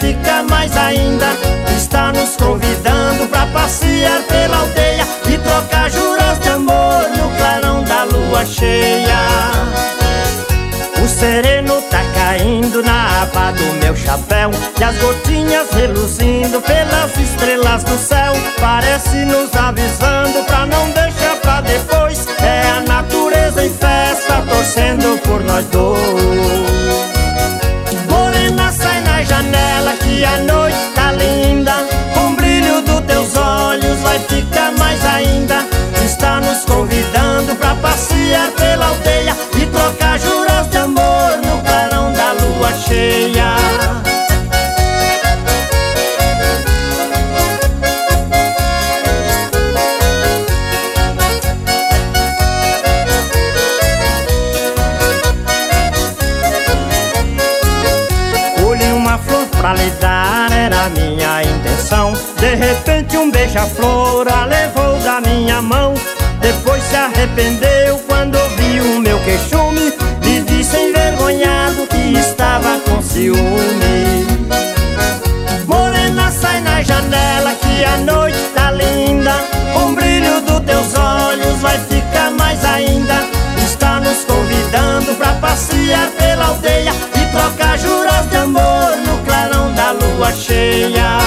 ficar mais ainda. Está nos convidando pra passear pela aldeia e trocar juras de amor no clarão da lua cheia. O sereno tá caindo na aba do meu chapéu e as gotinhas reluzindo pelas estrelas do céu, parece nos avisando pra não deixar pra depois. É a natureza em festa torcendo por nós dois. Morena, sai na janela que a noite tá linda. Com o brilho dos teus olhos vai ficar mais ainda. Está nos convidando pra passear pela aldeia e trocar juras de amor no clarão da lua cheia. Colhi uma flor pra lhe dar, era a minha intenção. De repente um beija-flor a levou da minha mão. Depois se arrependeu quando ouviu o meu queixume e disse envergonhado que estava com ciúme. Morena, sai na janela que a noite tá linda. Com o brilho dos teus olhos vai ficar mais ainda. Está nos convidando pra passear pela aldeia e trocar juras de amor no clarão da lua cheia.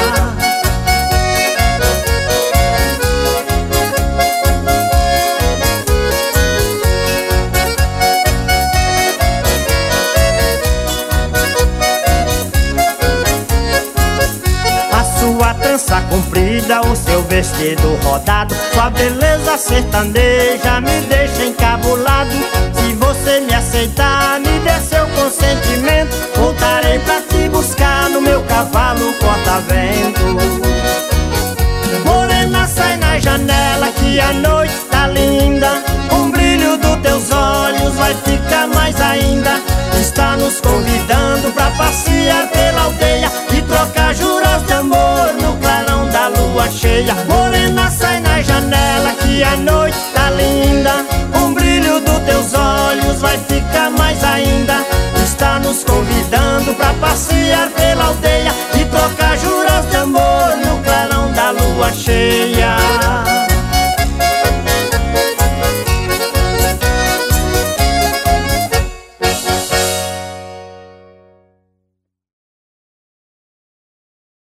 Sua trança comprida, o seu vestido rodado, sua beleza sertaneja me deixa encabulado. Se você me aceitar, me der seu consentimento, voltarei pra te buscar no meu cavalo corta-vento. Morena, sai na janela que a noite tá linda. Com o brilho dos teus olhos vai ficar mais ainda. Está nos convidando pra passear pela aldeia e trocar juras de amor no clarão da lua cheia. Morena, sai na janela que a noite tá linda. Com o brilho dos teus olhos vai ficar mais ainda. Está nos convidando pra passear pela aldeia e trocar juras